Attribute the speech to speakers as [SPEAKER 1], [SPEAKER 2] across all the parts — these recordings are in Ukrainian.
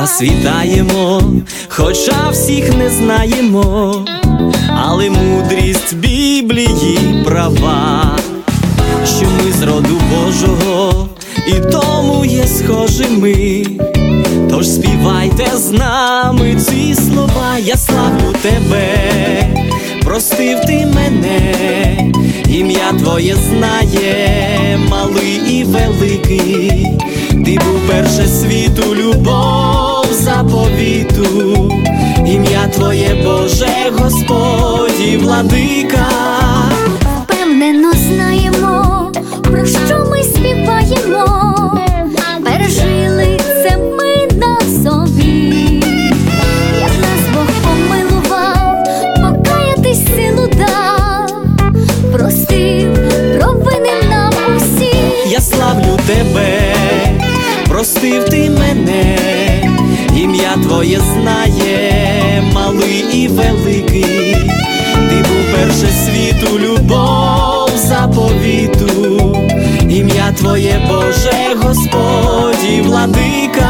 [SPEAKER 1] Вас вітаємо, хоча всіх не знаємо, але мудрість Біблії права, що ми з роду Божого і тому є схожими. Тож співайте з нами ці слова: я славлю тебе, простив ти мене, ім'я твоє знає малий і великий. Ти був перше світу, любов заповіту, ім'я твоє Боже, Господь і владика.
[SPEAKER 2] Впевнено знаємо, про що ми співаємо, пережили це ми на собі. Як нас Бог помилував, покаятись силу дав, простив провини нам усі.
[SPEAKER 1] Я славлю тебе, простив ти мене, ім'я твоє знає малий і великий. Ти був перше світу, любов заповіту, ім'я твоє Боже, Господь і владика.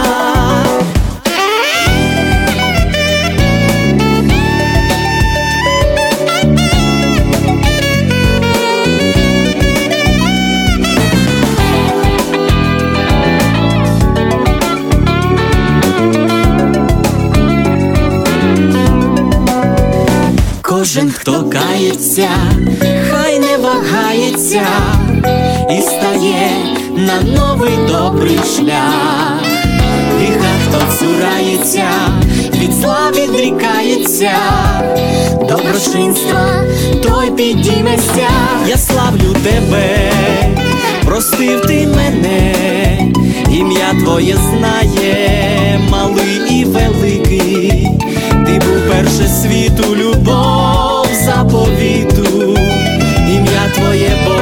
[SPEAKER 1] Кожен, хто кається, хай не вагається і стає на новий добрий шлях. Гріха, хто цурається, від зла відрікається, доброчинства той підійметься. Я славлю тебе, простив ти мене, ім'я твоє знає малий і великий. Ти був перше світу, любов заповіту, ім'я твоє Боже.